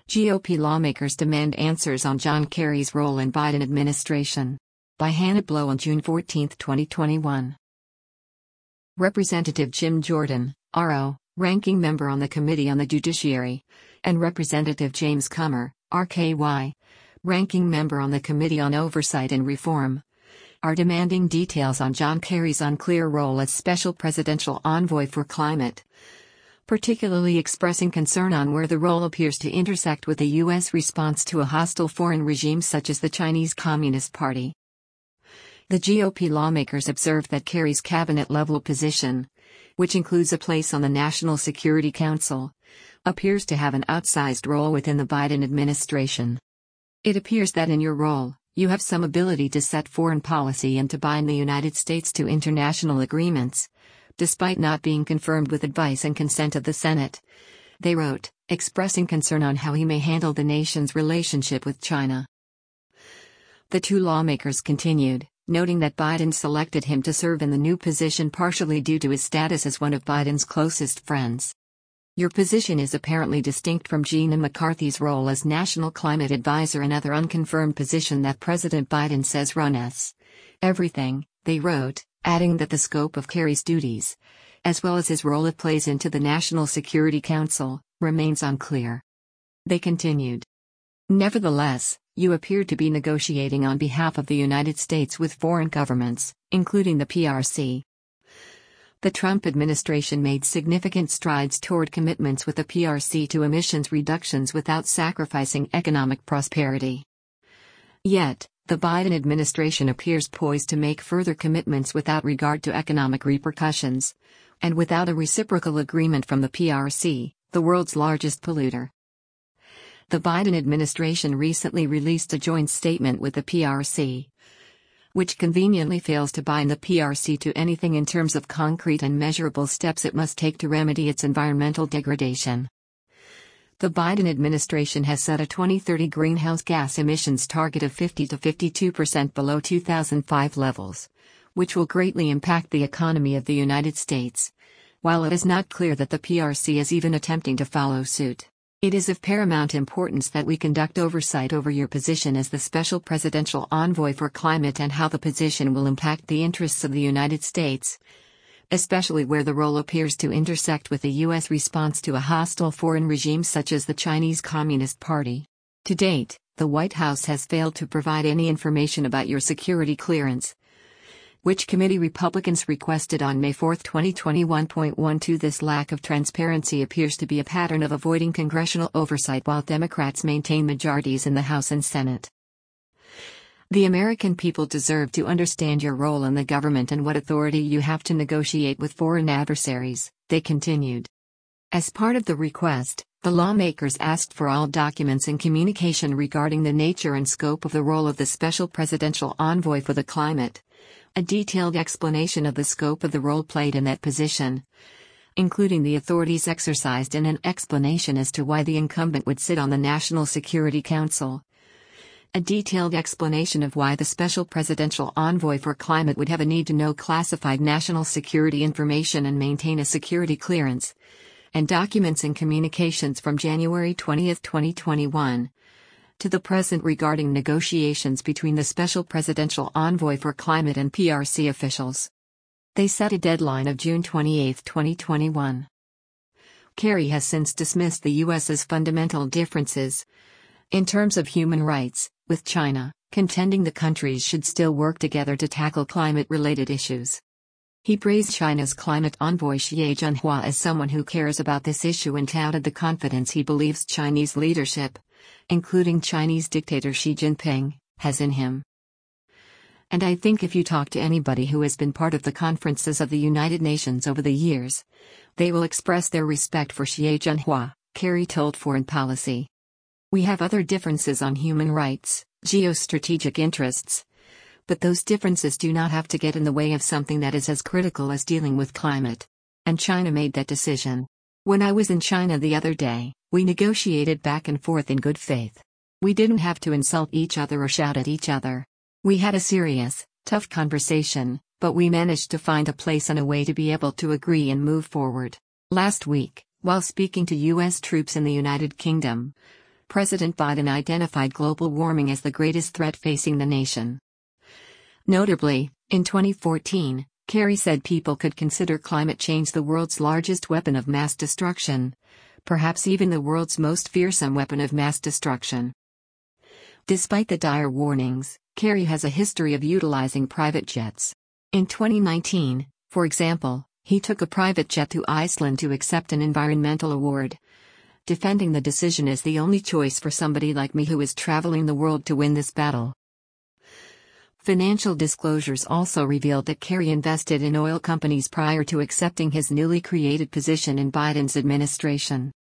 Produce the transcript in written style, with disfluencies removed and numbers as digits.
GOP lawmakers demand answers on John Kerry's role in Biden administration. By Hannah Blow on June 14, 2021. Representative Jim Jordan, RO, ranking member on the Committee on the Judiciary, and Representative James Comer, RKY, ranking member on the Committee on Oversight and Reform, are demanding details on John Kerry's unclear role as Special Presidential Envoy for Climate, particularly expressing concern on where the role appears to intersect with the U.S. response to a hostile foreign regime such as the Chinese Communist Party. The GOP lawmakers observed that Kerry's cabinet-level position, which includes a place on the National Security Council, appears to have an outsized role within the Biden administration. It appears that in your role, you have some ability to set foreign policy and to bind the United States to international agreements, despite not being confirmed with advice and consent of the Senate, they wrote, expressing concern on how he may handle the nation's relationship with China. The two lawmakers continued, noting that Biden selected him to serve in the new position partially due to his status as one of Biden's closest friends. Your position is apparently distinct from Gina McCarthy's role as National Climate Advisor, another unconfirmed position that President Biden says runs everything, they wrote, adding that the scope of Kerry's duties, as well as his role it plays into the National Security Council, remains unclear. They continued. Nevertheless, you appear to be negotiating on behalf of the United States with foreign governments, including the PRC. The Trump administration made significant strides toward commitments with the PRC to emissions reductions without sacrificing economic prosperity. Yet, the Biden administration appears poised to make further commitments without regard to economic repercussions, and without a reciprocal agreement from the PRC, the world's largest polluter. The Biden administration recently released a joint statement with the PRC, which conveniently fails to bind the PRC to anything in terms of concrete and measurable steps it must take to remedy its environmental degradation. The Biden administration has set a 2030 greenhouse gas emissions target of 50 to 52% below 2005 levels, which will greatly impact the economy of the United States, while it is not clear that the PRC is even attempting to follow suit. It is of paramount importance that we conduct oversight over your position as the Special Presidential Envoy for Climate and how the position will impact the interests of the United States, especially where the role appears to intersect with the U.S. response to a hostile foreign regime such as the Chinese Communist Party. To date, the White House has failed to provide any information about your security clearance, which committee Republicans requested on May 4, 2021.12. This lack of transparency appears to be a pattern of avoiding congressional oversight while Democrats maintain majorities in the House and Senate. The American people deserve to understand your role in the government and what authority you have to negotiate with foreign adversaries, they continued. As part of the request, the lawmakers asked for all documents and communication regarding the nature and scope of the role of the Special Presidential Envoy for the Climate, a detailed explanation of the scope of the role played in that position, including the authorities exercised, and an explanation as to why the incumbent would sit on the National Security Council. A detailed explanation of why the Special Presidential Envoy for Climate would have a need to know classified national security information and maintain a security clearance, and documents and communications from January 20, 2021. To the present regarding negotiations between the Special Presidential Envoy for Climate and PRC officials. They set a deadline of June 28, 2021. Kerry has since dismissed the U.S.'s fundamental differences, in terms of human rights, with China, contending the countries should still work together to tackle climate-related issues. He praised China's climate envoy Xie Zhenhua as someone who cares about this issue and touted the confidence he believes Chinese leadership, including Chinese dictator Xi Jinping, has in him. And I think if you talk to anybody who has been part of the conferences of the United Nations over the years, they will express their respect for Xie Zhenhua, Kerry told Foreign Policy. We have other differences on human rights, geostrategic interests, but those differences do not have to get in the way of something that is as critical as dealing with climate. And China made that decision. When I was in China the other day, we negotiated back and forth in good faith. We didn't have to insult each other or shout at each other. We had a serious, tough conversation, but we managed to find a place and a way to be able to agree and move forward. Last week, while speaking to U.S. troops in the United Kingdom, President Biden identified global warming as the greatest threat facing the nation. Notably, in 2014, Kerry said people could consider climate change the world's largest weapon of mass destruction, perhaps even the world's most fearsome weapon of mass destruction. Despite the dire warnings, Kerry has a history of utilizing private jets. In 2019, for example, he took a private jet to Iceland to accept an environmental award, defending the decision as the only choice for somebody like me who is traveling the world to win this battle. Financial disclosures also revealed that Kerry invested in oil companies prior to accepting his newly created position in Biden's administration.